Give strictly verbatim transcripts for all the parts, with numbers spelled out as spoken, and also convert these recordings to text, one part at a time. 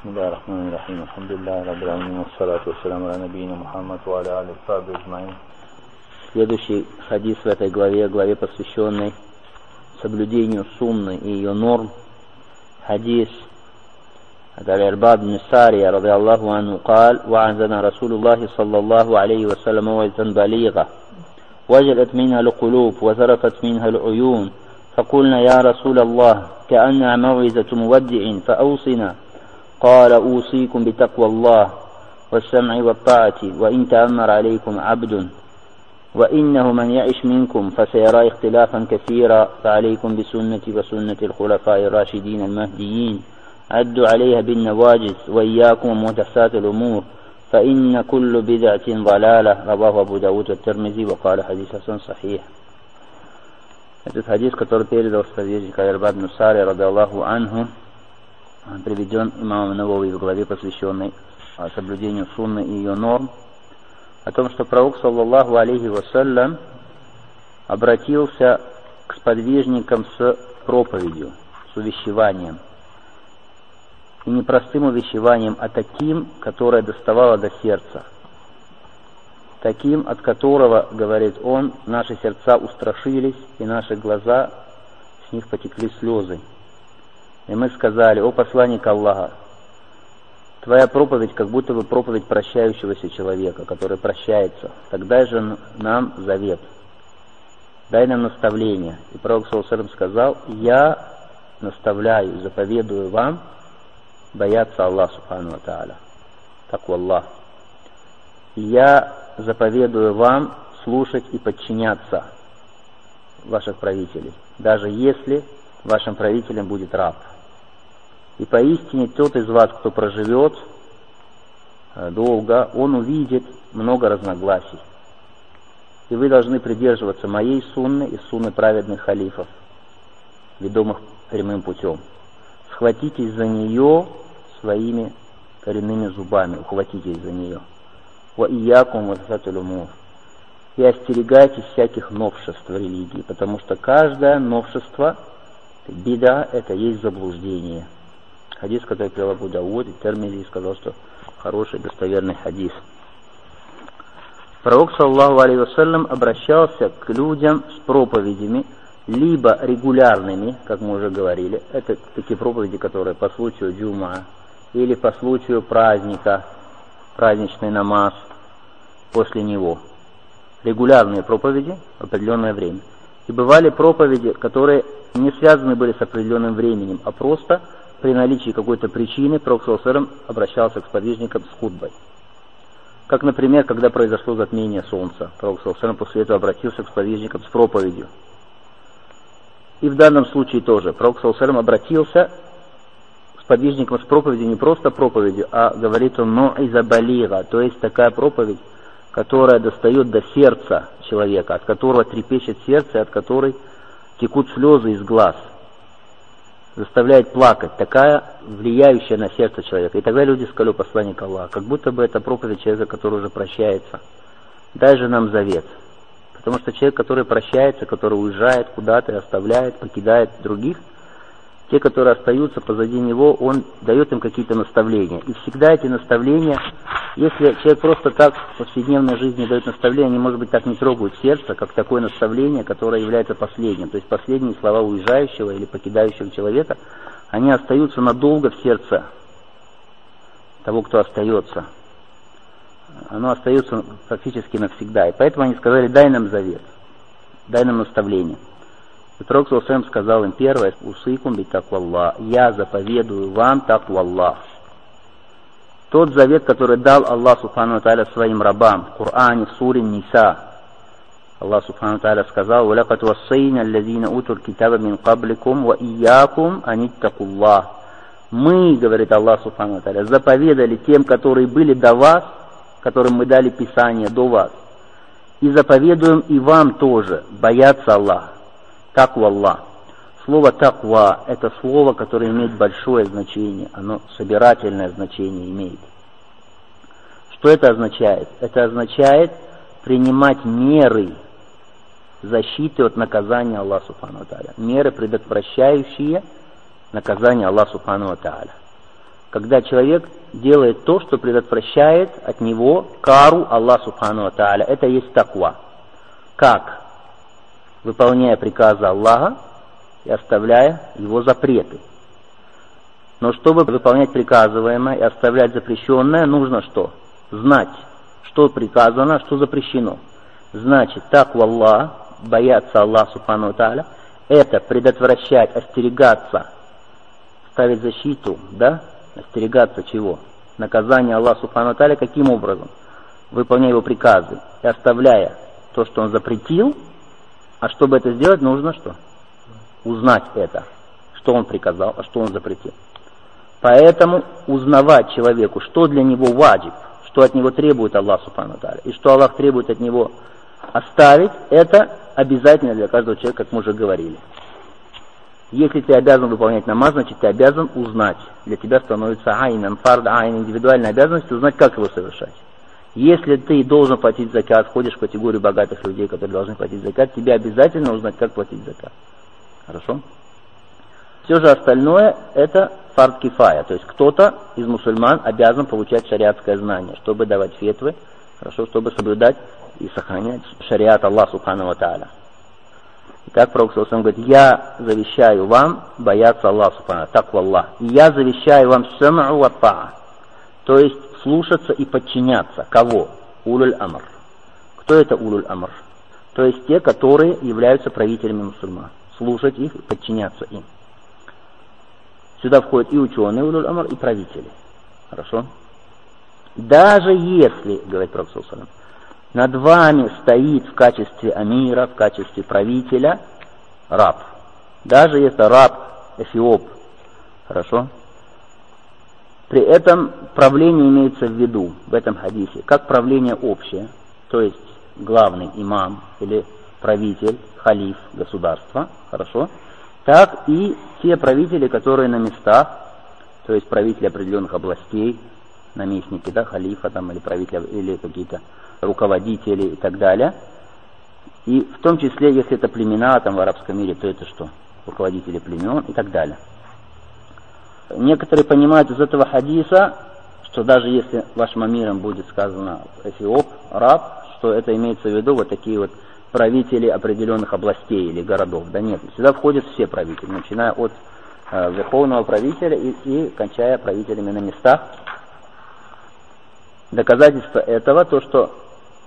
Бисмиллахир-рахманир-рахим. Алхамдулиллахи раббил аламин. Вассалату вассаламу аля набийина Мухаммад ва аля алихи ва сахбихи аджмаин. Следующий хадис в этой главе, главе, посвященной соблюдению сунны и ее норм. Хадис от Аль-Ирбад бин Сария, ради Аллаху анху, قال: وعظنا رسول الله صلى الله عليه وسلم موعظة بليغة وجلت منها القلوب وذرفت منها العيون فقلنا يا رسول الله كأنها موعظة مودع فأوصنا. قال: أوصيكم بتقوى الله والسمع والطاعة وإن تأمر عليكم عبد وإنه من يعش منكم فسيرى اختلافا كثيرا فعليكم بسنتي وسنة الخلفاء الراشدين المهديين عدوا عليها بالنواجذ وإياكم ومحدثات الأمور فإن كل بدعة ضلالة. رواه Абу Дауд والترمذي وقال حديث حسن صحيح. Этот хадис, который передал сподвижник Аль-Ирбад бин Сария, ради Аллаху анху, приведен имамом Навави в главе, посвященной соблюдению сунны и ее норм, о том, что пророк, саллаллаху алейхи вассалям, обратился к сподвижникам с проповедью, с увещеванием. И не простым увещеванием, а таким, которое доставало до сердца. Таким, от которого, говорит он, наши сердца устрашились, и наши глаза, с них потекли слезы. И мы сказали: о посланник Аллаха, твоя проповедь как будто бы проповедь прощающегося человека, который прощается. Так дай же нам завет, дай нам наставление. И пророк саллаллаху алейхи ва саллям сказал: я наставляю, заповедую вам бояться Аллаха субхану ва тааля, таква Аллах. И я заповедую вам слушать и подчиняться ваших правителей, даже если вашим правителем будет раб. И поистине тот из вас, кто проживет долго, он увидит много разногласий. И вы должны придерживаться моей сунны и сунны праведных халифов, ведомых прямым путем. Схватитесь за нее своими коренными зубами, ухватитесь за нее. Ва иякум мухдасатил умур. И остерегайтесь всяких новшеств в религии, потому что каждое новшество, бида, это есть заблуждение. Хадис, который привел Абу Дауд, и Термизи сказал, что хороший, достоверный хадис. Пророк, саллаллаху алейхи вассалям, обращался к людям с проповедями, либо регулярными, как мы уже говорили, это такие проповеди, которые по случаю джума, или по случаю праздника, праздничный намаз, после него. Регулярные проповеди в определенное время. И бывали проповеди, которые не связаны были с определенным временем, а просто при наличии какой-то причины пророк саллаллаху алейхи ва саллям обращался к сподвижникам с хутбой. Как, например, когда произошло затмение солнца, пророк саллаллаху алейхи ва саллям после этого обратился к сподвижникам с проповедью. И в данном случае тоже пророк саллаллаху алейхи ва саллям обратился к сподвижникам с проповедью, не просто проповедью, а говорит он мо'иза балига, то есть такая проповедь, которая достает до сердца человека, от которого трепещет сердце, от которой текут слезы из глаз, заставляет плакать, такая влияющая на сердце человека. И тогда люди сказали: посланник Аллаха, как будто бы это проповедь человека, который уже прощается. Дай же нам завет. Потому что человек, который прощается, который уезжает куда-то и оставляет, покидает других, те, которые остаются позади него, он дает им какие-то наставления. И всегда эти наставления, если человек просто так в повседневной жизни дает наставления, они, может быть, так не трогают сердце, как такое наставление, которое является последним. То есть последние слова уезжающего или покидающего человека, они остаются надолго в сердце того, кто остается. Оно остается практически навсегда. И поэтому они сказали: дай нам завет, дай нам наставление. И пророк саллаллаху алейхи ва саллям сказал им первое: усыкум би таква Аллах, я заповедую вам таква Аллах. Тот завет, который дал Аллах субхану ва тааля своим рабам в Коране, в суре Ниса. Аллах субхану ва тааля сказал: وَلَقَدْ وَصَّيْنَا الَّذِينَ أُوتُوا الْكِتَابَ مِنْ قَبْلِكُمْ وَإِيَّاكُمْ أَنِ اتَّقُوا اللَّهَ. Мы, говорит Аллах субхану ва тааля, заповедали тем, которые были до вас, которым мы дали Писание до вас, и заповедуем и вам тоже бояться Аллаха. Таква Аллах. Слово таква – это слово, которое имеет большое значение, оно собирательное значение имеет. Что это означает? Это означает принимать меры защиты от наказания Аллаха субхану ва тааля, меры, предотвращающие наказание Аллаха субхану ва тааля. когда человек делает то, что предотвращает от него кару Аллах Субхану ва Тааля. Это есть таква. Как? Выполняя приказы Аллаха и оставляя его запреты. Но чтобы выполнять приказываемое и оставлять запрещенное, нужно что? Знать, что приказано, что запрещено. Значит, таква Аллах, бояться Аллаха Субхану ва Тааля, это предотвращать, остерегаться, ставить защиту, да? Остерегаться чего? Наказание Аллаха Субхану ва Тааля каким образом? Выполняя его приказы и оставляя то, что он запретил. А чтобы это сделать, нужно что? Узнать это, что он приказал, а что он запретил. Поэтому узнавать человеку, что для него ваджиб, что от него требует Аллах Субхану ва Тааля, и что Аллах требует от него оставить, это обязательно для каждого человека, как мы уже говорили. Если ты обязан выполнять намаз, значит ты обязан узнать. Для тебя становится айнан, фард айн, индивидуальная обязанность узнать, как его совершать. Если ты должен платить закат, входишь в категорию богатых людей, которые должны платить закат, тебе обязательно узнать, как платить закат. Хорошо? Все же остальное это фард кифая, то есть кто-то из мусульман обязан получать шариатское знание, чтобы давать фетвы, хорошо, чтобы соблюдать и сохранять шариат Аллаха Субхану ва Тааля. Итак, Пророк саллаллаху алейхи ва саллям говорит: я завещаю вам бояться Аллаха Субхану, таква Аллах. И я завещаю вам сам'у ва таа, то есть слушаться и подчиняться. Кого? Улюль амр. Кто это улюль амр? То есть те, которые являются правителями мусульман. Слушать их и подчиняться им. Сюда входят и ученые улюль амр, и правители. Хорошо? Даже если, говорит Пророк саллаллаху алейхи ва саллям, над вами стоит в качестве амира, в качестве правителя раб. Даже если раб эфиоп. Хорошо? При этом правление имеется в виду в этом хадисе как правление общее, то есть главный имам или правитель, халиф государства, хорошо, так и те правители, которые на местах, то есть правители определенных областей, наместники, да, халифа там, или правители, или какие-то руководители и так далее. И в том числе, если это племена там в арабском мире, то это что? Руководители племен и так далее. Некоторые понимают из этого хадиса, что даже если вашим амиром будет сказано эфиоп, раб, что это имеется в виду вот такие вот правители определенных областей или городов. Да нет, сюда входят все правители, начиная от э, верховного правителя и, и кончая правителями на местах. Доказательство этого то, что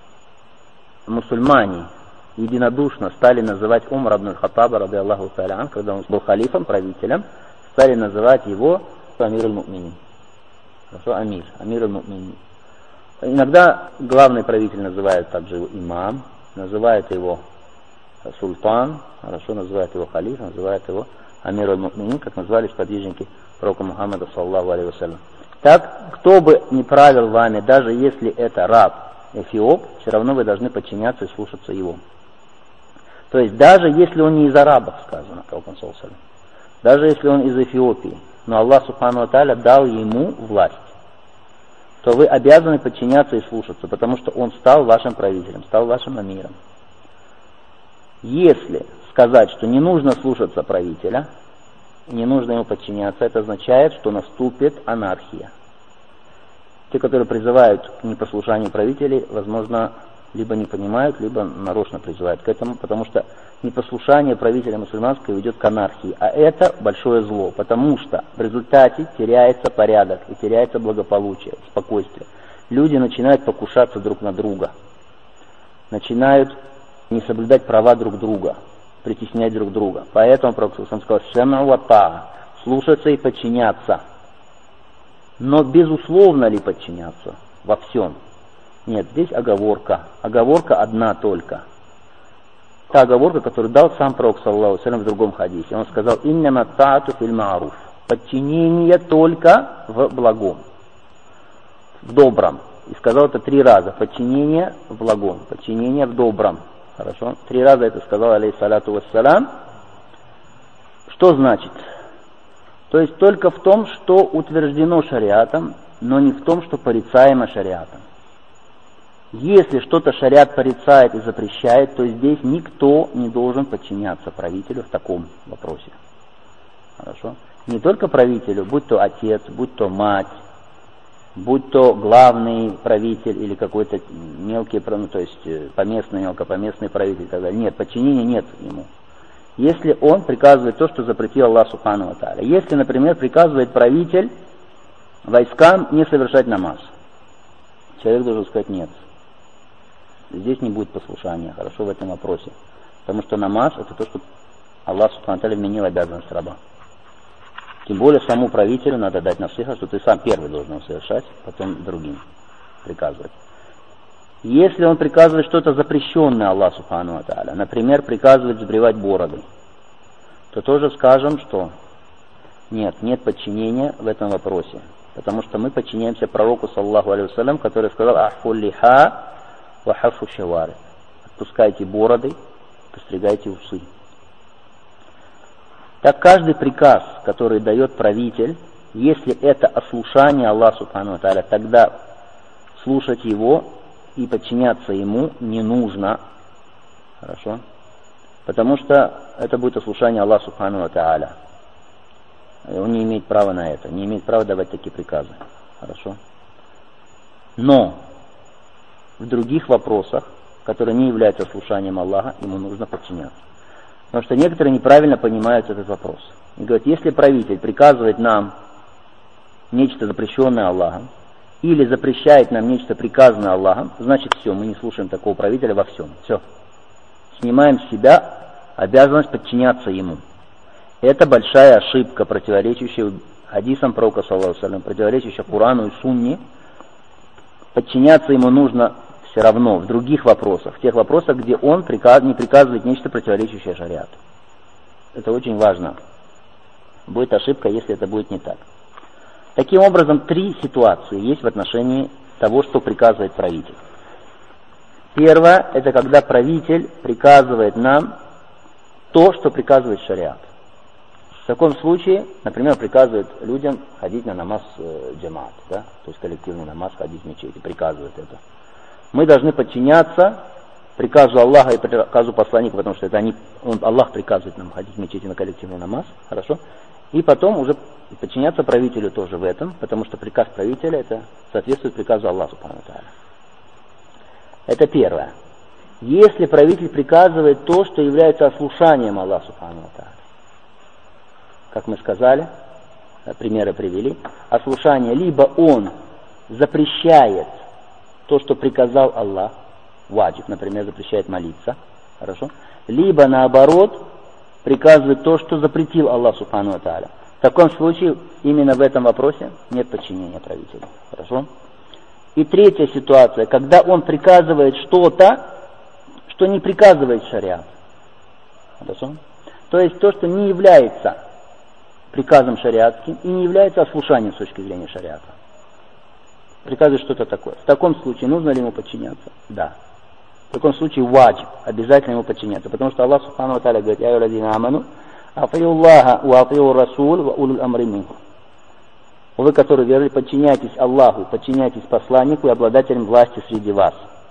мусульмане единодушно стали называть Умар ибн аль-Хаттаба, ради Аллаху та'аля ан, когда он был халифом, правителем, стали называть его Амир аль-Му'минин. Хорошо, Амир, Амир аль-Му'минин. Иногда главный правитель называют также его имам, называют его султан, хорошо, называют его халиф, называют его Амир аль-Му'минин, как назвали сподвижники пророка Мухаммада, саллаллаху алейхи ва саллям. Так, кто бы ни правил вами, даже если это раб, эфиоп, все равно вы должны подчиняться и слушаться его. То есть, даже если он не из арабов, сказано, даже если он из Эфиопии, но Аллах Субхану ва Тааля дал ему власть, то вы обязаны подчиняться и слушаться, потому что он стал вашим правителем, стал вашим амиром. Если сказать, что не нужно слушаться правителя, не нужно ему подчиняться, это означает, что наступит анархия. Те, которые призывают к непослушанию правителей, возможно, либо не понимают, либо нарочно призывают к этому, потому что непослушание правителя мусульманского ведет к анархии. А это большое зло, потому что в результате теряется порядок и теряется благополучие, спокойствие. Люди начинают покушаться друг на друга, начинают не соблюдать права друг друга, притеснять друг друга. Поэтому Пророк сказал: «Шам'у ва таа», слушаться и подчиняться. Но безусловно ли подчиняться во всем? Нет, здесь оговорка. Оговорка одна только. Та оговорка, которую дал сам Пророк саллаллаху алейхи ва саллям в другом хадисе. Он сказал: «Иннама таату фил ма'руф». Подчинение только в благом, в добром. И сказал это три раза. Подчинение в благом, подчинение в добром. Хорошо? Три раза это сказал, алейхиссалату вассалям. Что значит? То есть только в том, что утверждено шариатом, но не в том, что порицаемо шариатом. Если что-то шариат порицает и запрещает, то здесь никто не должен подчиняться правителю в таком вопросе. Хорошо? не только правителю, будь то отец, будь то мать, будь то главный правитель или какой-то мелкий, ну, то есть поместный, мелкопоместный правитель и так далее. Нет, подчинения нет ему. Если он приказывает то, что запретил Аллах Субхану ва Тааля. Если, например, приказывает правитель войскам не совершать намаз, человек должен сказать нет. Здесь не будет послушания, хорошо, в этом вопросе. Потому что намаз это то, что Аллах Субхану ва Тааля вменил обязанность раба. Тем более самому правителю надо дать насиха, что ты сам первый должен совершать, потом другим приказывать. Если он приказывает что-то запрещенное Аллаху Субхану ва Тааля, например, приказывает сбривать бороды, то тоже скажем, что нет, нет подчинения в этом вопросе. Потому что мы подчиняемся пророку, саллаллаху алейхи вассалям, который сказал: «Ахфу лиха ва хафу шавари». Отпускайте бороды, постригайте усы. Так каждый приказ, который дает правитель, если это ослушание Аллаха Субхану ва Тааля, тогда слушать его и подчиняться ему не нужно. Хорошо? Потому что это будет ослушание Аллаха Субхану ва Тааля. Он не имеет права на это, не имеет права давать такие приказы. Хорошо? Но в других вопросах, которые не являются ослушанием Аллаха, ему нужно подчиняться. Потому что некоторые неправильно понимают этот вопрос. И говорят, если правитель приказывает нам нечто запрещенное Аллахом, или запрещает нам нечто приказанное Аллахом, значит все, мы не слушаем такого правителя во всем. Все. Снимаем с себя обязанность подчиняться ему. Это большая ошибка, противоречащая хадисам пророка, саллаллаху алейхи ва саллям, противоречащая Курану и Сунне. Подчиняться ему нужно все равно в других вопросах, в тех вопросах, где он приказ, не приказывает нечто противоречащее шариату. Это очень важно. Будет ошибка, если это будет не так. Таким образом, три ситуации есть в отношении того, что приказывает правитель. Первое, это когда правитель приказывает нам то, что приказывает шариат. В таком случае, например, приказывает людям ходить на намаз э, джамаат, да? То есть коллективный намаз, ходить в мечети, приказывает это. Мы должны подчиняться приказу Аллаха и приказу посланника, потому что это они, он, Аллах приказывает нам ходить в мечети на коллективный намаз, хорошо? И потом уже подчиняться правителю тоже в этом, потому что приказ правителя это соответствует приказу Аллаха Субхану ва Тааля. Это первое. Если правитель приказывает то, что является ослушанием Аллаха Субхану ва Тааля, как мы сказали, примеры привели, ослушание, либо он запрещает то, что приказал Аллах, ваджиб, например, запрещает молиться, хорошо, либо наоборот приказывает то, что запретил Аллах Субхану ва Тааля. В таком случае именно в этом вопросе нет подчинения правителю, хорошо. И третья ситуация, когда он приказывает что-то, что не приказывает шариат, хорошо, то есть то, что не является приказом шариатским и не является ослушанием с точки зрения шариата. Приказывает что-то такое. В таком случае нужно ли ему подчиняться? Да. В таком случае ваджиб, обязательно ему подчиняться. Потому что Аллах Субхану ва Тааля говорит: «Я юладина аману, атиу Аллаха ва атиу Расул ва улул амри минкум». Вы, которые верили, подчиняйтесь Аллаху, подчиняйтесь посланнику и обладателям власти среди вас.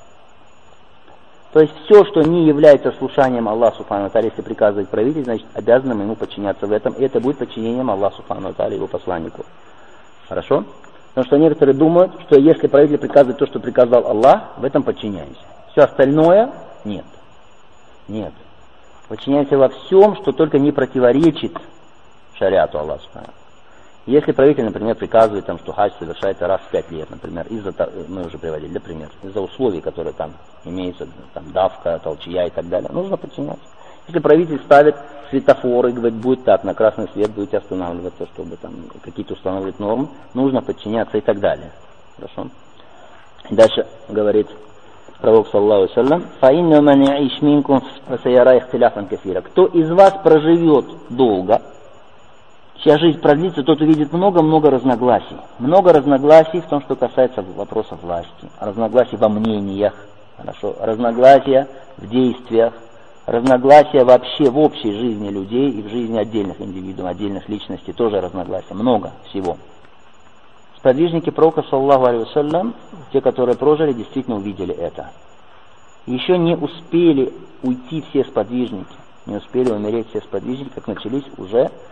То есть все, что не является слушанием Аллаха Субхану ва Тааля, если приказывает правитель, значит обязанным ему подчиняться в этом. И это будет подчинением Аллаху Субхану ва Тааля и его посланнику. Хорошо? Потому что некоторые думают, что если правитель приказывает то, что приказал Аллах, в этом подчиняемся. Все остальное нет. Нет. Подчиняемся во всем, что только не противоречит шариату Аллаха. Если правитель, например, приказывает, там, что хадж совершается раз в пять лет, например, из-за, мы уже приводили, для примера, из-за условий, которые там имеются, там, давка, толчья и так далее, нужно подчиняться. Если правитель ставит светофоры, говорит, будет так, на красный свет будете останавливаться, чтобы там какие-то устанавливать нормы, нужно подчиняться и так далее. Хорошо? Дальше говорит пророк, саллаллаху алейхи ва саллям: «Фаинна ман яиш минкум фасаяра ихтиляфан касира». Кто из вас проживет долго, чья жизнь продлится, тот увидит много-много разногласий. Много разногласий в том, что касается вопросов власти. Разногласий во мнениях, хорошо? Разногласия в действиях. Разногласия вообще в общей жизни людей и в жизни отдельных индивидуумов, отдельных личностей, тоже разногласия, много всего. Сподвижники пророка, саллаллаху алейхи ва саллям, те, которые прожили, действительно увидели это. Еще не успели уйти все сподвижники, не успели умереть все сподвижники, как начались уже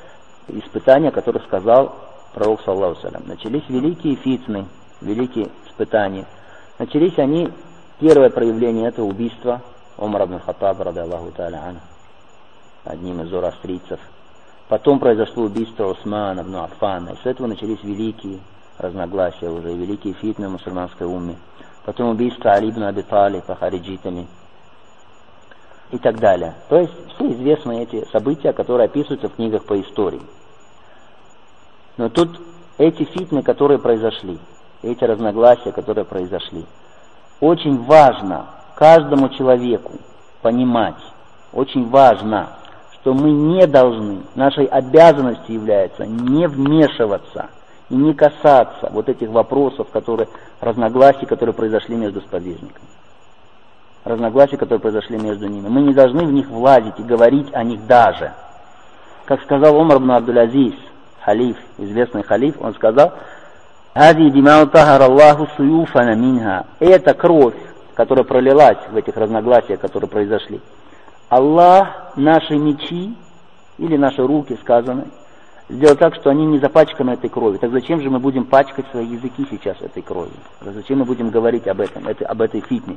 испытания, о которых сказал пророк, саллаллаху алейхи ва саллям. Начались великие фитны, великие испытания. Начались они, первое проявление это убийство Умара ибн Хаттаба, ради Аллаху та'аля анху, одним из зороастрийцев. Потом произошло убийство Усмана ибн Аффана, и с этого начались великие разногласия уже, великие фитны в мусульманской умме. Потом убийство Али ибн Аби Талиба хариджитами и так далее. То есть все известные эти события, которые описываются в книгах по истории. Но тут эти фитны, которые произошли, эти разногласия, которые произошли, очень важно каждому человеку понимать, очень важно, что мы не должны, нашей обязанностью является не вмешиваться и не касаться вот этих вопросов, которые, разногласий, которые произошли между сподвижниками. Разногласия, которые произошли между ними. Мы не должны в них влазить и говорить о них даже. Как сказал Умар ибн Абдул-Азиз, халиф, известный халиф, он сказал: «Хади димау тахар Аллаху суюфана минха». Это кровь, которая пролилась в этих разногласиях, которые произошли. Аллах наши мечи, или наши руки, сказано, сделал так, что они не запачканы этой кровью. Так зачем же мы будем пачкать свои языки сейчас этой кровью? Зачем мы будем говорить об этом, это, об этой фитне?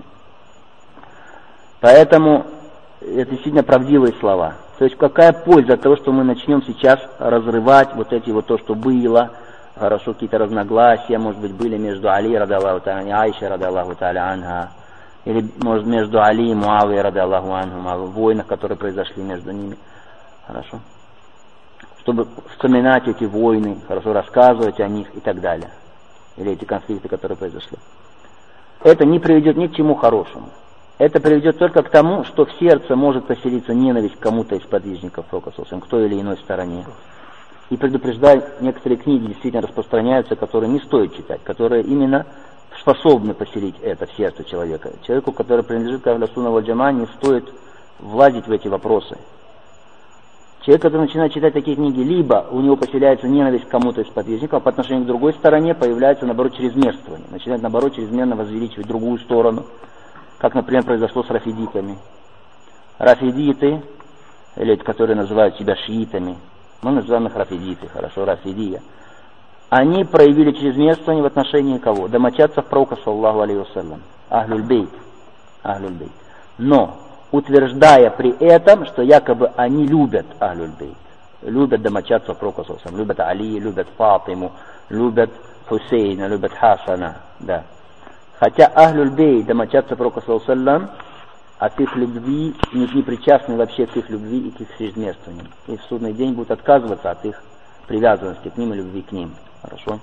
Поэтому это действительно правдивые слова. То есть какая польза от того, что мы начнем сейчас разрывать вот эти вот то, что было, хорошо, какие-то разногласия, может быть, были между Али, ради Аллаху та'аля, и Айша, ради Аллаху та'аля анха, или, может, между Али и Муавией, ради Аллаху анху, в войнах, которые произошли между ними. Хорошо. Чтобы вспоминать эти войны, хорошо рассказывать о них и так далее. Или эти конфликты, которые произошли. Это не приведет ни к чему хорошему. Это приведет только к тому, что в сердце может поселиться ненависть к кому-то из подвижников пророка, к той или иной стороне. И предупреждаю, некоторые книги действительно распространяются, которые не стоит читать, которые именно способны поселить это в сердце человека. Человеку, который принадлежит к Ахлю Сунна валь Джамаа, не стоит влазить в эти вопросы. Человек, который начинает читать такие книги, либо у него поселяется ненависть к кому-то из подвижников, а по отношению к другой стороне появляется, наоборот, чрезмерствование. Начинает, наоборот, чрезмерно возвеличивать другую сторону, как, например, произошло с рафидитами. Рафидиты, или которые называют себя шиитами, мы называем их рафидиты, хорошо, рафидия. Они проявили чрезмерствование в отношении кого? Домочадцев пророка, саллаллаху алейхи вассалям, Ахлюль бейт. Ахлюль бейт. Но утверждая при этом, что якобы они любят Ахлюль бейт, любят домочадцев пророка, саллаллаху алейхи вассалям, любят Али, любят Фатиму, любят Хусейна, любят Хасана, да. Хотя Ахлюль бейт, домочадцев пророка, саллаллаху алейхи вассалям, от их любви, не, не причастны вообще к их любви и к их чрезмерствованию. И в судный день будут отказываться от их привязанности к ним и любви к ним. Хорошо?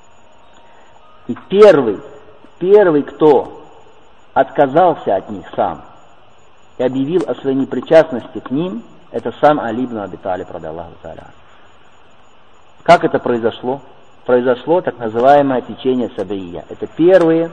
И первый, первый, кто отказался от них сам и объявил о своей непричастности к ним, это сам Али ибн Аби Талиб, ради Аллаху та'аля. Как это произошло? Произошло так называемое течение Сабия. Это первые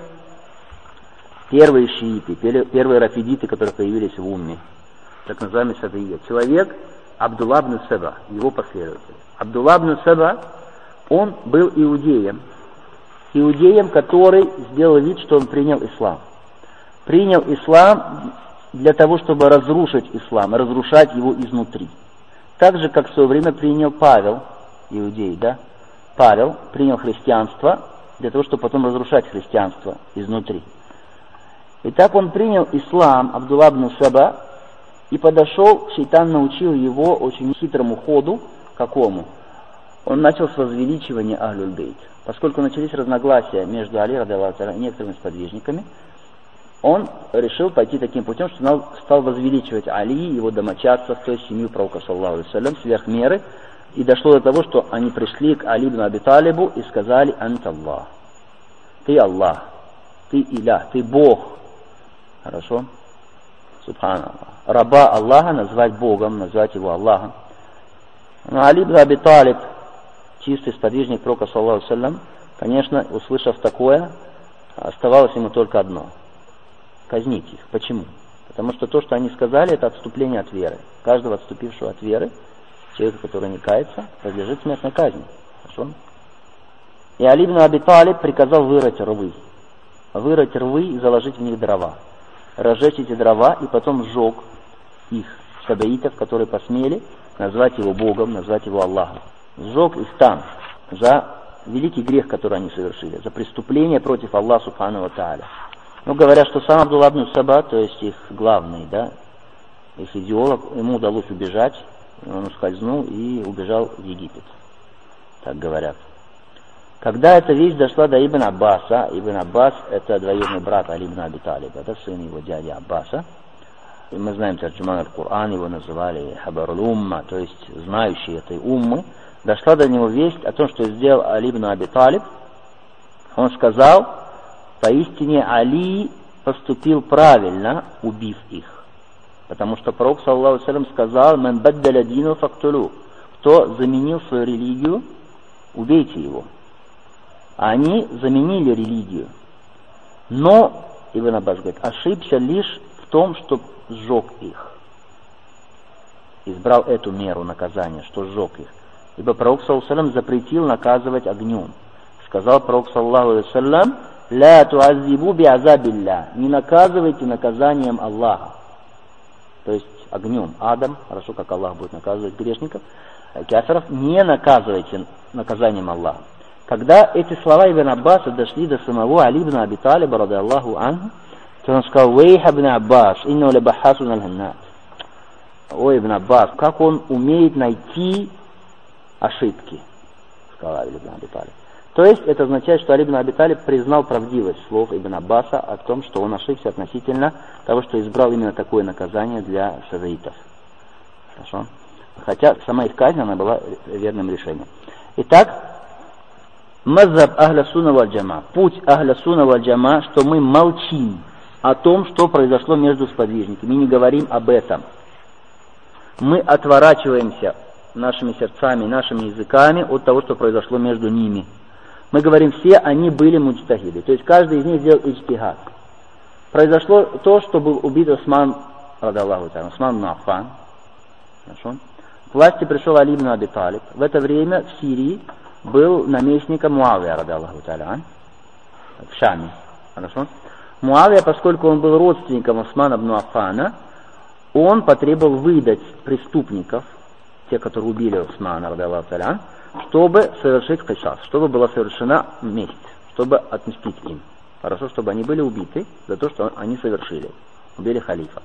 Первые шииты, первые рафидиты, которые появились в умме, так называемый Сабия. Человек Абдулла ибн Саба, его последователь. Абдулла ибн Саба, он был иудеем. Иудеем, который сделал вид, что он принял ислам. Принял ислам для того, чтобы разрушить ислам, разрушать его изнутри. Так же, как в свое время принял Павел, иудей, да? Павел принял христианство для того, чтобы потом разрушать христианство изнутри. Итак, он принял ислам, Абдулла ибн Саба, и подошел, шейтан научил его очень хитрому ходу, какому? Он начал с возвеличивания Ахлюль бейт. Поскольку начались разногласия между Али, ради Аллаху та'аля, и некоторыми сподвижниками, он решил пойти таким путем, что он стал возвеличивать Али, его домочадцев, то есть семью пророка, саллаллаху алейхи ва саллям, сверх меры, и дошло до того, что они пришли к Али ибн Аби Талибу и сказали: «Ант Аллах». Ты Аллах, ты Илях, ты Бог. Хорошо? Субханаллах. Раба Аллаха назвать Богом, назвать его Аллахом. Но Али ибн Аби Талиб, чистый сподвижник пророка, саллаллаху алейхи ва саллям, конечно, услышав такое, оставалось ему только одно — казнить их. Почему? Потому что то, что они сказали, это отступление от веры. Каждого отступившего от веры, человека, который не кается, подлежит смертной казни. Хорошо? И Али ибн Аби Талиб приказал вырыть рвы. Вырыть рвы и заложить в них дрова. Разжечь эти дрова и потом сжег их, сабаитов, которые посмели назвать его Богом, назвать его Аллахом. сжег их там за великий грех, который они совершили, за преступление против Аллаха Субхану ва Тааля. Ну, говорят, что сам Абдулла ибн Саба, то есть их главный, да, их идеолог, ему удалось убежать, он ускользнул и убежал в Египет. Так говорят. Когда эта вещь дошла до Ибн Аббаса, Ибн Аббас это двоюродный брат Али ибн Аби Талиба, это сын его дяди Аббаса. И мы знаем, Тарджуман аль-Кур'ан его называли Хабарул Умма, то есть знающий этой уммы. Дошла до него весть о том, что сделал Али ибн Аби Талиб. Он сказал: поистине Али поступил правильно, убив их. Потому что пророк, саллаллаху алейхи ва саллям, сказал: «Ман баддаля дину фактулу». Кто заменил свою религию, убейте его. Они заменили религию. Но, Ибн Аббас говорит, ошибся лишь в том, что сжег их. Избрал эту меру наказания, что сжег их. Ибо пророк, саллаллаху алейхи ва саллям, запретил наказывать огнем. Сказал пророк, саллаллаху алейхи ва саллям: «Ля туаззибу биазабилля». Не наказывайте наказанием Аллаха. То есть огнем, адом, хорошо, как Аллах будет наказывать грешников, кафиров, не наказывайте наказанием Аллаха. Когда эти слова Ибн Аббаса дошли до самого Али ибн Аби Талиба, ради Аллаху анху, то он сказал: «Вейх ибн Аббас, инну лабахасун аль-ханнат». Ой, Ибн Аббас, как он умеет найти ошибки, сказал Али ибн Аби Талиб. То есть это означает, что Али ибн Аби Талиб признал правдивость слов Ибн Аббаса о том, что он ошибся относительно того, что избрал именно такое наказание для шиитов. Хорошо? Хотя сама их казнь, она была верным решением. Итак, мазхаб ахля сунна валь джама, путь ахля сунна валь джама, что мы молчим о том, что произошло между сподвижниками, мы не говорим об этом. Мы отворачиваемся нашими сердцами, нашими языками от того, что произошло между ними. Мы говорим, все они были муджтахиды, то есть каждый из них сделал иджтихад. Произошло то, что был убит Усман, ради Аллаху та'аля, Усман ибн Аффан. Хорошо? К власти пришел Али ибн Аби Талиб. В это время в Сирии был наместником Муавия, ради Аллаху та'аля, в Шаме. Хорошо? Муавия, поскольку он был родственником Усмана ибн Аффана, он потребовал выдать преступников, те, которые убили Усмана, ради Аллаху та'аля, чтобы совершить кисас, чтобы была совершена месть, чтобы отмстить им. Хорошо, чтобы они были убиты за то, что они совершили. Убили халифа.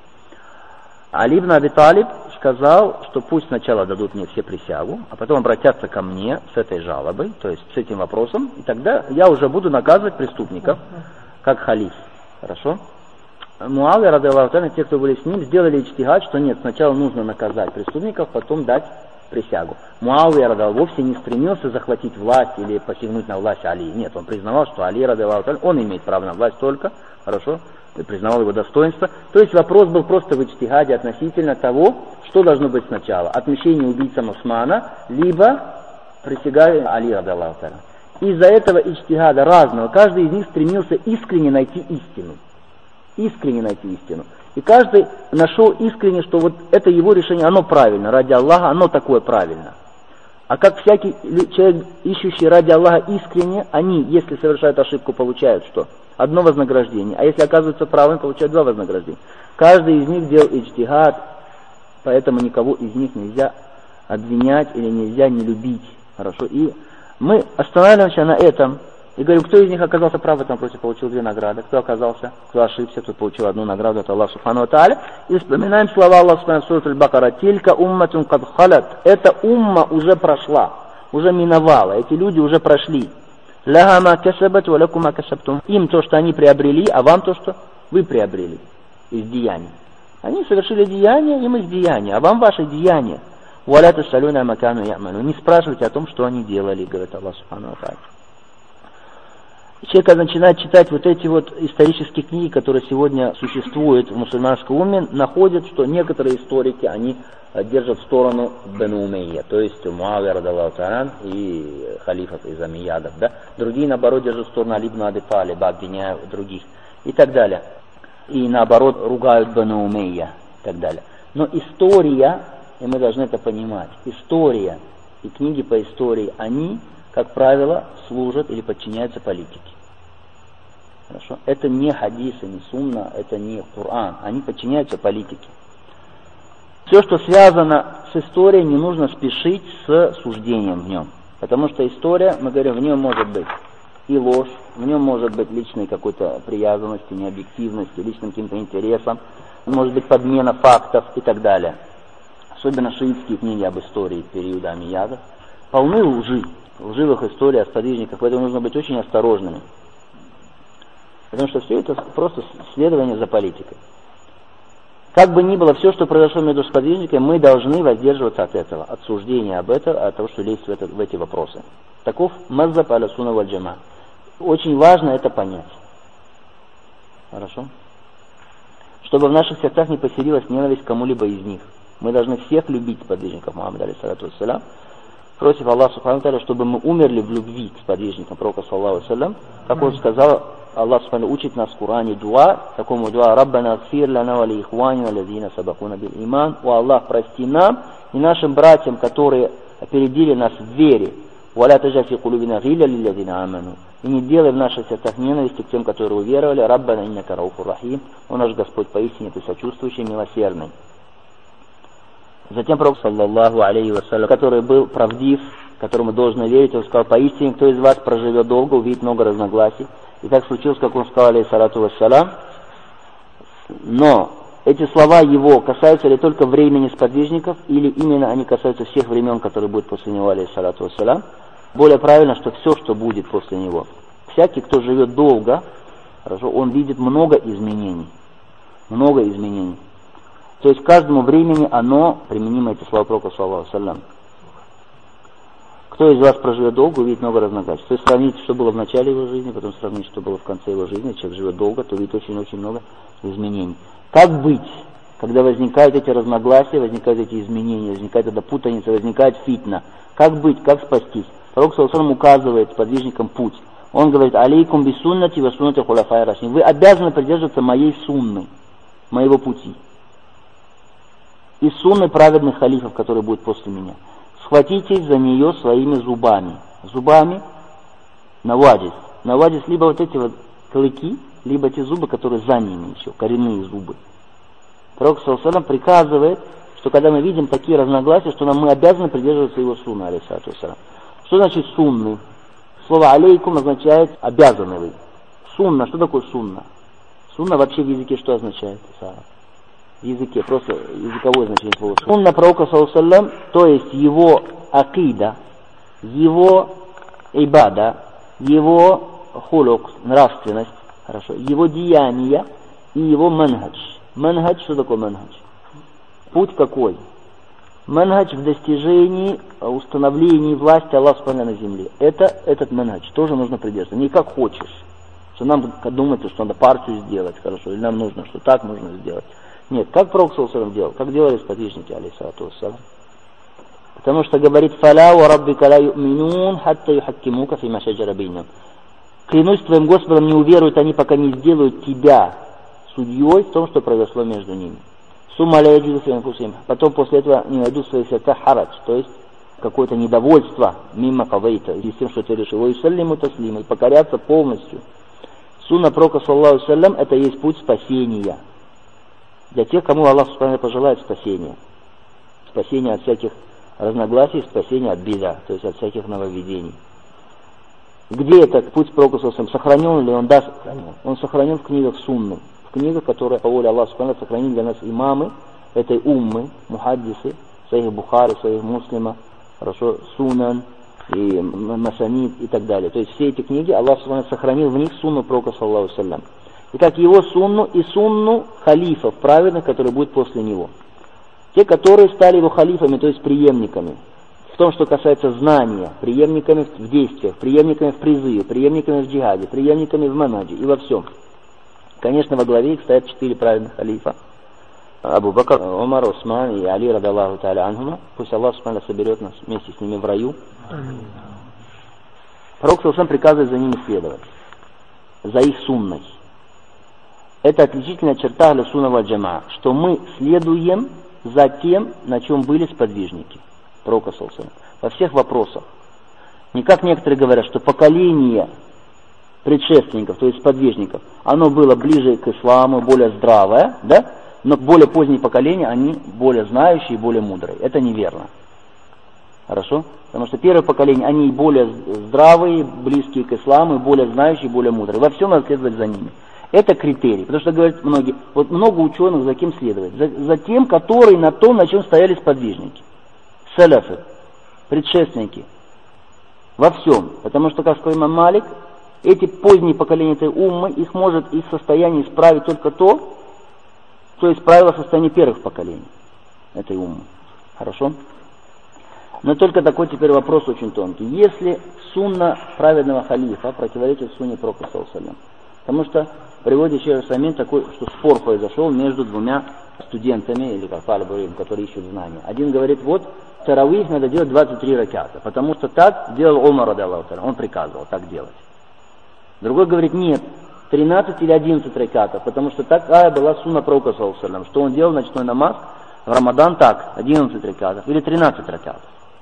Али ибн Аби Талиб сказал, что пусть сначала дадут мне все присягу, а потом обратятся ко мне с этой жалобой, то есть с этим вопросом, и тогда я уже буду наказывать преступников, как халиф. Хорошо? Муавия, ради Аллаху та'аля, те, кто были с ним, сделали иджтихад, что нет, сначала нужно наказать преступников, потом дать присягу. Муавия, ради Аллаху, вовсе не стремился захватить власть или посягнуть на власть Али. Нет, он признавал, что Али, ради Аллаху та'аля, он имеет право на власть только, хорошо, и признавал его достоинство. То есть вопрос был просто в иджтихаде относительно того, что должно быть сначала. Отмщение убийцам Усмана, либо присягая Али, ради Аллаху та'аля. Из-за этого иджтихада разного, каждый из них стремился искренне найти истину. Искренне найти истину. И каждый нашел искренне, что вот это его решение, оно правильно, ради Аллаха, оно такое правильно. А как всякий человек, ищущий ради Аллаха искренне, они, если совершают ошибку, получают что? Одно вознаграждение. А если оказываются правыми, получают два вознаграждения. Каждый из них делал иджтихад, поэтому никого из них нельзя обвинять или нельзя не любить. Хорошо? И мы останавливаемся на этом. И говорю, кто из них оказался прав в этом вопросе, получил две награды, кто оказался, кто ошибся, кто получил одну награду от Аллаха Субхану ва Тааля. И вспоминаем слова Аллаха Субхану в суре Аль-Бакара: «Тилька умматун кад халат». Эта умма уже прошла, уже миновала, эти люди уже прошли. «Лаха ма касабат ва лакум ма касабтум». Им то, что они приобрели, а вам то, что вы приобрели из деяний. Они совершили деяния, им из деяния, а вам ваши деяния. «Ва ла тасалуна ма кану я'малун». Не спрашивайте о том, что они делали, говорит Аллах Субхану ва Тааля. Человек начинает читать вот эти вот исторические книги, которые сегодня существуют в мусульманском уме, находят, что некоторые историки, они держат в сторону Бену Умейя, то есть Муавия, ради Аллаху та'аля, и халифов из амиядов, да. Другие, наоборот, держат в сторону Али ибн Аби Талиба, обвиняют других и так далее. И, наоборот, ругают Бену Умейя и так далее. Но история, и мы должны это понимать, история и книги по истории, они, как правило, служат или подчиняются политике. Хорошо? Это не хадисы, не сунна, это не Коран. Они подчиняются политике. Все, что связано с историей, не нужно спешить с суждением в нем. Потому что история, мы говорим, в нем может быть и ложь, в нем может быть личной какой-то привязанности, необъективности, личным каким-то интересом, может быть подмена фактов и так далее. Особенно шиитские книги об истории периода омейядов полны лжи, лживых историй о сподвижниках, поэтому нужно быть очень осторожными. Потому что все это просто следование за политикой. Как бы ни было, все, что произошло между сподвижниками, мы должны воздерживаться от этого, от суждения об этом, от того, что лезть в, это, в эти вопросы. Таков маззаб аля сунна валь джама. Очень важно это понять. Хорошо? Чтобы в наших сердцах не поселилась ненависть к кому-либо из них. Мы должны всех любить сподвижников Мухаммада алейхиссалату вассалям. Просим Аллаха субхану ва тааля, чтобы мы умерли в любви к сподвижникам пророка саллаллаху алейхи ва саллям. Как он сказал, Аллах субхану учит нас в Коране дуа, такому дуа: «Раббана гфир лана ва ли ихванина лазина сабакуна бил иман». О Аллах, прости нам и нашим братьям, которые опередили нас в вере. «Валя таджаль фи кулубина гилля лиллазина аману». И не делай в наших сердцах ненависти к тем, которые уверовали. «Раббана иннака рауфур рахим». О наш Господь, поистине ты сочувствующий, милосердный. Затем пророк, саллаллаху алейхи вассалям, который был правдив, которому должно верить, он сказал: поистине, кто из вас проживет долго, увидит много разногласий. И так случилось, как он сказал, алейхиссалату вассалям. Но эти слова его касаются ли только времени сподвижников, или именно они касаются всех времен, которые будут после него, алейхиссалату вассалям? Более правильно, что все, что будет после него. Всякий, кто живет долго, хорошо, он видит много изменений. Много изменений. То есть каждому времени оно, применимо эти слова пророка, саллаллаху алейхи ва саллям. Кто из вас проживет долго, увидит много разногласий. То есть сравнить, что было в начале его жизни, потом сравнить, что было в конце его жизни. Человек живет долго, то увидит очень-очень много изменений. Как быть, когда возникают эти разногласия, возникают эти изменения, возникает эта путаница, возникает фитна? Как быть, как спастись? Пророк, саллаллаху алейхи ва саллям, указывает сподвижникам путь. Он говорит: алейкум би суннати ва суннати хуляфай рашидин. Вы обязаны придерживаться моей сунны, моего пути. И сунны праведных халифов, которые будут после меня. Схватитесь за нее своими зубами. Зубами навадис. Навадис либо вот эти вот клыки, либо те зубы, которые за ними еще, коренные зубы. Пророк, саллаллаху алейхи ва саллям, приказывает, что когда мы видим такие разногласия, что нам мы обязаны придерживаться его сунны, алейхиссалату вассалям. Что значит сунны? Слово алейкум означает обязаны вы. Сунна, что такое сунна? Сунна вообще в языке что означает? В языке, просто языковое значение слова. Сунна пророка, саллаллаху алейхи ва саллям, то есть его акида, его ибада, его хулук, нравственность, хорошо, его деяния и его манхадж. Манхадж, что такое манхадж? Путь какой? Манхадж в достижении, установлении власти Аллаха субхану на земле. Это этот манхадж тоже нужно придерживаться. Не как хочешь. Что нам думается, что надо партию сделать, хорошо, или нам нужно, что так нужно сделать. Нет, как пророк, саллаллаху алейхи ва саллям, делал, как делали сподвижники, алейхиссалату вассалям. Потому что говорит: «Фаля ва раббика ла ю'минун хатта юхаккимука фима шаджара бейнахум». Клянусь твоим Господом, не уверуют они, пока не сделают тебя судьей в том, что произошло между ними. Сумма ля яджиду фи анфусихим. Потом после этого не найдут в своих сердцах харадж, то есть какое-то недовольство мимо кавайта, и с тем, что ты решил. И саллиму таслима, и покоряться полностью. Сунна пророка, саллаллаху алейхи ва саллям, это есть путь спасения. Для тех, кому Аллах субхану пожелает спасения. Спасение от всяких разногласий, спасение от бида, то есть от всяких нововведений. Где этот путь пророка, саллаллаху алейхи ва саллям, сохранен ли он? Да, сохранен. Он сохранен в книгах сунны. В книгах, которые по воле Аллаха субхану сохранили для нас имамы этой уммы, мухаддисы, Сахих Бухари, Сахих Муслима, хорошо, Сунан и Масанид и так далее. То есть все эти книги Аллах субхану сохранил в них сунну пророка, саллаллаху алейхи ва саллям. Итак, его сунну и сунну халифов праведных, которые будут после него. Те, которые стали его халифами, то есть преемниками. В том, что касается знания, преемниками в действиях, преемниками в призыве, преемниками в джихаде, преемниками в манаджи и во всем. Конечно, во главе их стоят четыре праведных халифа. Абу Бакр, Умар, Усман и Али, радаллаху та'аля анхума. Пусть Аллах субхану соберет нас вместе с ними в раю. Пророк саллаллаху алейхи ва саллям приказывает за ними следовать, за их сунной. Это отличительная черта ахля сунна валь джамаа, что мы следуем за тем, на чем были сподвижники пророка саллаллаху алейхи ва саллям, во всех вопросах. Не как некоторые говорят, что поколение предшественников, то есть сподвижников, оно было ближе к исламу, более здравое, да? Но более поздние поколения, они более знающие и более мудрые. Это неверно. Хорошо? Потому что первое поколение, они более здравые, близкие к исламу, более знающие, более мудрые. Во всем надо следовать за ними. Это критерий. Потому что, говорят многие, вот много ученых за кем следует? За, за тем, которые на том, на чем стояли сподвижники. Салафы, предшественники. Во всем. Потому что, как сказал имам Малик, эти поздние поколения этой уммы, их может их состояние исправить только то, что исправило состояние первых поколений этой уммы. Хорошо? Но только такой теперь вопрос очень тонкий. Если сунна праведного халифа противоречит сунне пророка, саллаллаху алейхи ва саллям, потому что приводит Шейх Самин такой, что спор произошел между двумя студентами, или как талибы, которые ищут знания. Один говорит, вот, таравих надо делать двадцать три раката, потому что так делал Умар, ради Аллаху та'аля, он приказывал так делать. Другой говорит, нет, тринадцать или одиннадцать ракатов, потому что такая была сунна пророка, саллаллаху алейхи ва саллям, что он делал ночной намаз в Рамадан так, одиннадцать ракатов или тринадцать ракатов.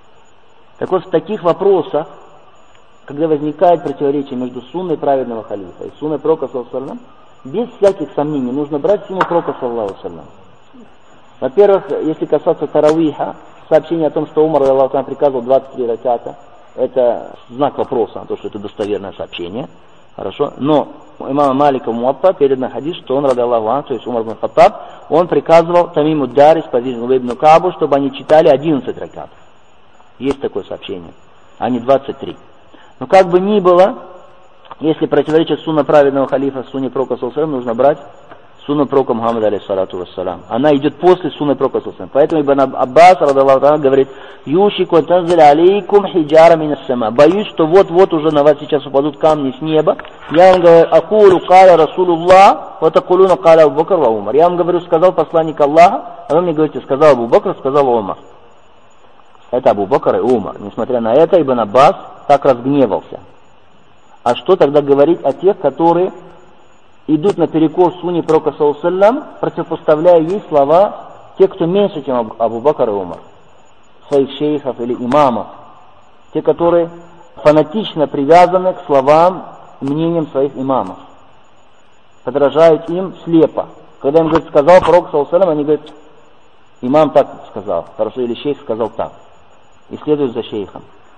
Так вот, в таких вопросах, когда возникает противоречие между сунной праведного халифа и сунной пророка, саллаллаху алейхи ва саллям, без всяких сомнений нужно брать сунну пророка, саллаллаху алейхи ва саллям. Во-первых, если касаться таравиха, сообщение о том, что Умар, ради Аллаху та'аля, приказывал двадцать три раката, это знак вопроса на то, что это достоверное сообщение. Хорошо? Но у имама Малика Муатта передано хадис, что он, ради Аллаху анху, то есть Умар ибн Хаттаб, он приказывал Тамиму Дари, сподвижнику ибн Каабу, чтобы они читали одиннадцать ракатов. Есть такое сообщение, а не двадцать три. Но как бы ни было, если противоречит сунна праведного халифа сунне пророка, саллаллаху алейхи ва саллям, нужно брать сунну пророка Мухаммада, алейхиссалату вассалям. Она идет после сунны пророка, саллаллаху алейхи ва саллям. Поэтому Ибн Аббас, ради Аллаху та'аля, говорит, «Юшику танзиль алейкум хиджара минас сама». Боюсь, что вот-вот уже на вас сейчас упадут камни с неба. Я вам говорю, «Акулу каля Расулуллах, ва такулуна каля Абу Бакр ва Умар». Я вам говорю, сказал посланник Аллаха, а вы мне говорите, сказал Абу Бакр, сказал Умар. Это Абу Бакр и Умар. Несмотря на это, Ибн Аббас так разгневался. А что тогда говорить о тех, которые идут наперекор сунне пророка, саллаллаху алейхи ва саллям, противопоставляя ей слова тех, кто меньше, чем Абу Бакр и Умар, своих шейхов или имамов, те, которые фанатично привязаны к словам, мнениям своих имамов, подражают им слепо. Когда им говорят, сказал пророк, саллаллаху алейхи ва саллям, они говорят, имам так сказал, хорошо, или шейх сказал так, и следуют за шейхом.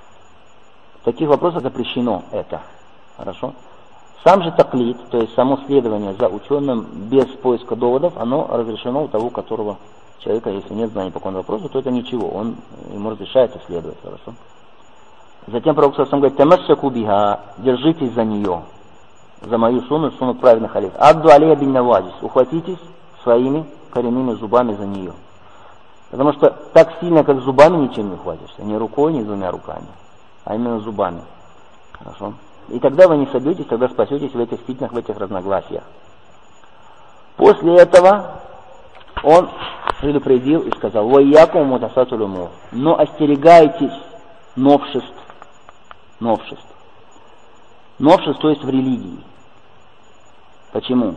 В таких вопросах запрещено это. Хорошо? Сам же таклид, то есть само следование за ученым без поиска доводов, оно разрешено у того, у которого человека, если нет знаний по какому вопросу, то это ничего, он ему разрешается следовать. Хорошо? Затем пророк сам говорит, «Тамассаку биха», держитесь за нее, за мою сунну, сунну праведных халиф. «Адду алейя бин навадис», ухватитесь своими коренными зубами за нее. Потому что так сильно, как зубами, ничем не ухватишься. Ни рукой, ни двумя руками, а именно зубами. Хорошо? И тогда вы не собьетесь, тогда спасетесь в этих фитнах, в этих разногласиях. После этого он предупредил и сказал, «Вайякум мутасатуль умур», но остерегайтесь новшеств. Новшеств. Новшеств, то есть в религии. Почему?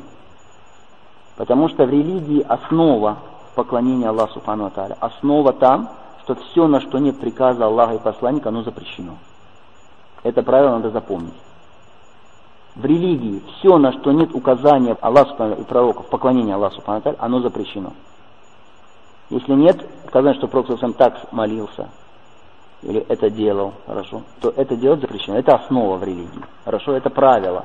Потому что в религии основа поклонения Аллаху субхану ва тааля, основа там, что все, на что нет приказа Аллаха и посланника, оно запрещено. Это правило надо запомнить. В религии все, на что нет указания Аллаха и пророков, поклонения Аллаху субхану ва тааля, оно запрещено. Если нет указания, что пророк сам так молился, или это делал, хорошо, то это делать запрещено. Это основа в религии. Хорошо, это правило.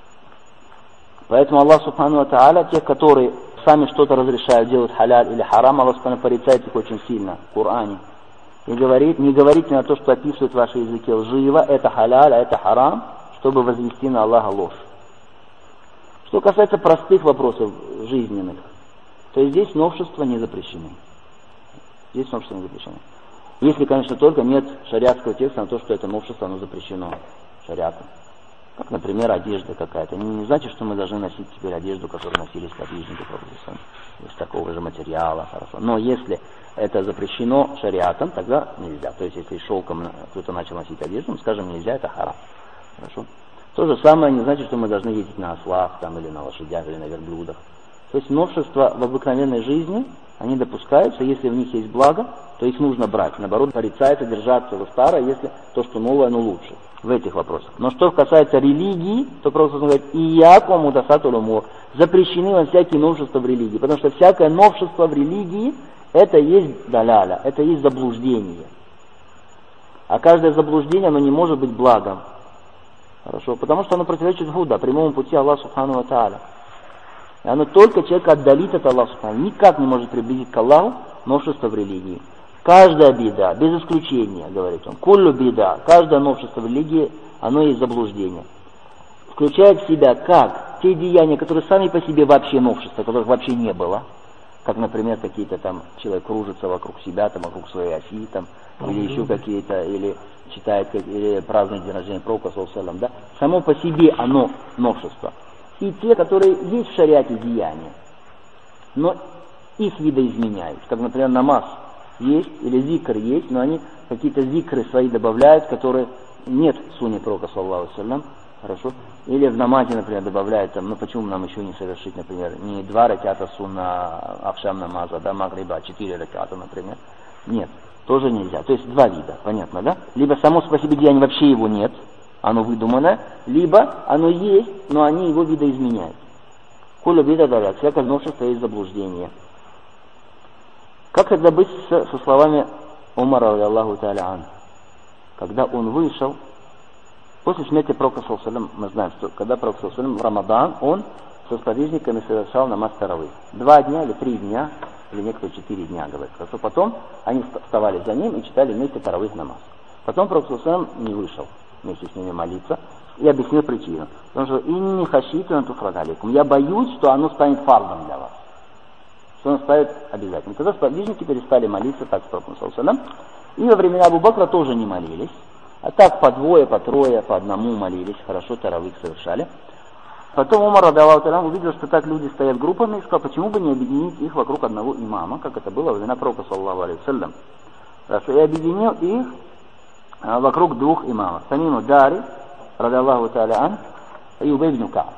Поэтому Аллах субхану ва тааля, тех, которые сами что-то разрешают, делают халяль или харам, Аллах субхану порицает их очень сильно в Коране. И говорит, не говорите на то, что описывают ваши языки лживо, это халяль, а это харам, чтобы возвести на Аллаха ложь. Что касается простых вопросов жизненных, то здесь новшества не запрещены. Здесь новшества не запрещены. Если, конечно, только нет шариатского текста на то, что это новшество, оно запрещено шариатом. Как, например, одежда какая-то. Не, не значит, что мы должны носить теперь одежду, которую носили сподвижники из такого же материала. Хорошо. Но если это запрещено шариатом, тогда нельзя. То есть, если шелком кто-то начал носить одежду, мы скажем, нельзя, это харам. Хорошо. То же самое не значит, что мы должны ездить на ослах, там, или на лошадях, или на верблюдах. То есть, новшества в обыкновенной жизни, они допускаются, если в них есть благо, то их нужно брать. Наоборот, порицается держаться за старое, если то, что новое, оно лучше. В этих вопросах. Но что касается религии, то просто говорит, «Ияку мутасатуль умур», запрещены вам всякие новшества в религии, потому что всякое новшество в религии это есть даляля, это есть заблуждение. А каждое заблуждение, оно не может быть благом. Хорошо, потому что оно противоречит худа, прямому пути Аллаха Субхану ва Тааля. И оно только человека отдалит от Аллаха Субхану, никак не может приблизить к Аллаху новшество в религии. Каждая беда, без исключения, говорит он, куллю беда, каждое новшество в религии, оно есть заблуждение. Включает в себя как те деяния, которые сами по себе вообще новшества, которых вообще не было, как, например, какие-то там, человек кружится вокруг себя, там, вокруг своей оси, там, или еще какие-то, или читает, или празднует день рождения пророка, саллаллаху, да, само по себе оно новшество. И те, которые есть в шариате деяния, но их видоизменяют, как, например, намаз есть, или зикр есть, но они какие-то зикры свои добавляют, которые нет в сунне пророка, саллаллаху алейхи, хорошо, или в намазе, например, добавляют, там, ну почему нам еще не совершить, например, не два раката сунна ахшам намаза, да, магриба, а четыре раката, например, нет. Тоже нельзя. То есть два вида, понятно, да? Либо само по себе деяние вообще его нет, оно выдуманное, либо оно есть, но они его видоизменяют. Кулю бида дарят, всякое новшество есть заблуждение. Как тогда быть со, со словами Умара, Аллаху Та'аля ан? Когда он вышел, после смерти пророка, саллаллаху, мы знаем, что когда пророк, саллаллаху, в Рамадан, он со сподвижниками совершал намаз таравих. Два дня или три дня, или некоторые четыре дня, говорит. Что потом они вставали за ним и читали вместе таравих намаз. Потом пророк саллаллаху не вышел вместе с ними молиться и объяснил причину. Потому что «Инни хашиту ан туфрада алейкум». Я боюсь, что оно станет фардом для вас. Что оно станет обязательным. Тогда сподвижники перестали молиться так с пророком саллаллаху. И во времена Абу Бакра тоже не молились. А так по двое, по трое, по одному молились. Хорошо, таравих совершали. Потом Умар, радиаллаху анху, увидел, что так люди стоят группами, и сказал, почему бы не объединить их вокруг одного имама, как это было во времена пророка, саллаллаху алейхи ва саллям. Хорошо, и объединил их а, вокруг двух имамов. Тамиму Дари, радиаллаху та'аля анху, и Убей ибн Кааб.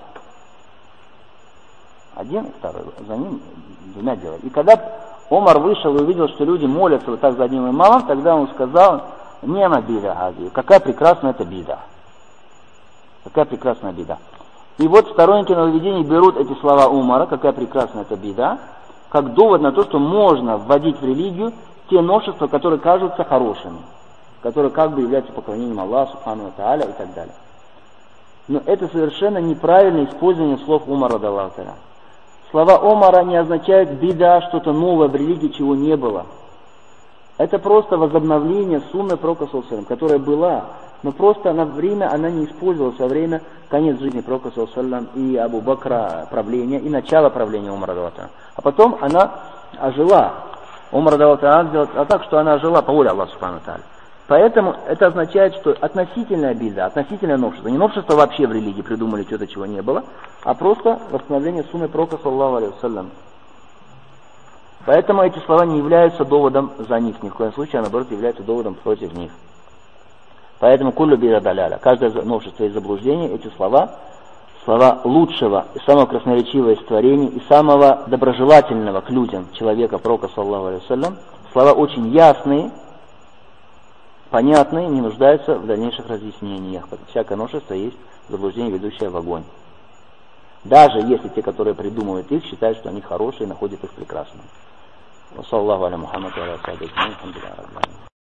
Один и второй, за ним двумя делали. И когда Умар вышел и увидел, что люди молятся вот так за одним имамом, тогда он сказал, нема бида хази, какая прекрасная эта бида. Какая прекрасная бида. И вот сторонники нововведений берут эти слова Умара, какая прекрасная эта бида, как довод на то, что можно вводить в религию те новшества, которые кажутся хорошими, которые как бы являются поклонением Аллаху, Субхану ва Тааля и так далее. Но это совершенно неправильное использование слов Умара, радиаллаху та'аля. Слова Умара не означают бида, что-то новое в религии, чего не было. Это просто возобновление сунны пророка, саллаллаху алейхи ва саллям, которая была, но просто на время она не использовалась во время конец жизни пророка, саллаллаху алейхи ва саллям, и Абу Бакра правления, и начало правления Умара, радиаллаху та'аля. А потом она ожила. Умар, радиаллаху та'аля, сделал а так, что она ожила по воле Аллаха субхану ва тааля. Поэтому это означает, что относительная бида, относительное новшество, не новшество вообще в религии, придумали что-то, чего не было, а просто восстановление сунны пророка, саллаллаху алейхи ва саллям. Поэтому эти слова не являются доводом за них, ни в коем случае, а наоборот являются доводом против них. Поэтому куллю бида даляля, каждое новшество и заблуждение, эти слова, слова лучшего и самого красноречивого из творений и самого доброжелательного к людям человека, пророка, саллаллаху алейхи ва саллям, слова очень ясные, понятные, не нуждаются в дальнейших разъяснениях. Всякое новшество есть заблуждение, ведущее в огонь. Даже если те, которые придумывают их, считают, что они хорошие и находят их прекрасными. Саллаллаху аля Мухаммаду ва аля сахбихи.